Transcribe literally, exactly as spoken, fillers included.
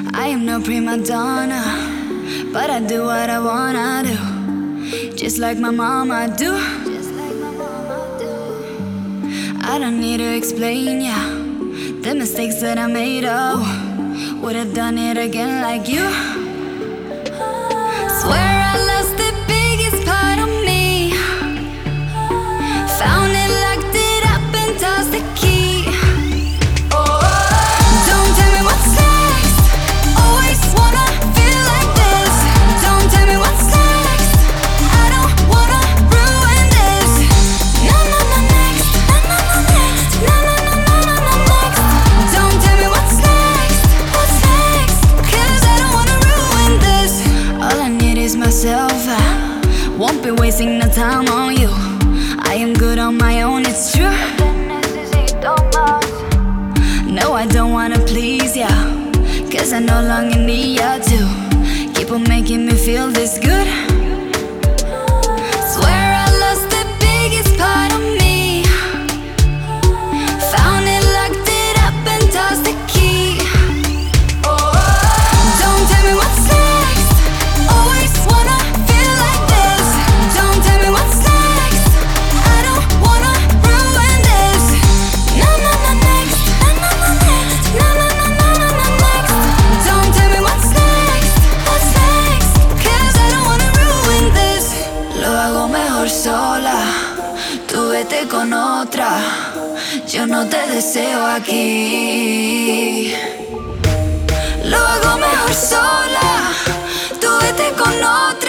I am no prima donna, but I do what I wanna do, just like my mama do. I don't need to explain, yeah, the mistakes that I made, oh, would've done it again like you. Swear I lost the biggest part of me, found it, locked it up and tossed the key. Don't tell me what's next, always wanna feel like this. Don't tell me what's next, I don't wanna ruin this. No, no, no, next, no, no, no, next, no, no, no, no, no, no, next. Don't tell me what's next, what's next, cause I don't wanna ruin this. All I need is myself, I won't be wasting no time on you. I am good on my own, it's true. No, I don't wanna please ya, cause I no longer need ya to keep on making me feel this good. Swear I lost the biggest part of me, found it, locked it up and tossed the key. Don't tell me what's next, always wanna feel like this. Don't tell me what's next, I don't wanna ruin this. No, no, no, next, no, no, no, next, no, no, no, no, no, no, next. Don't tell me what's next, what's next, cause I don't wanna ruin this. Lo hago mejor sola, tú vete con otra, yo no te deseo aquí. Lo hago mejor sola, tú vete con otra.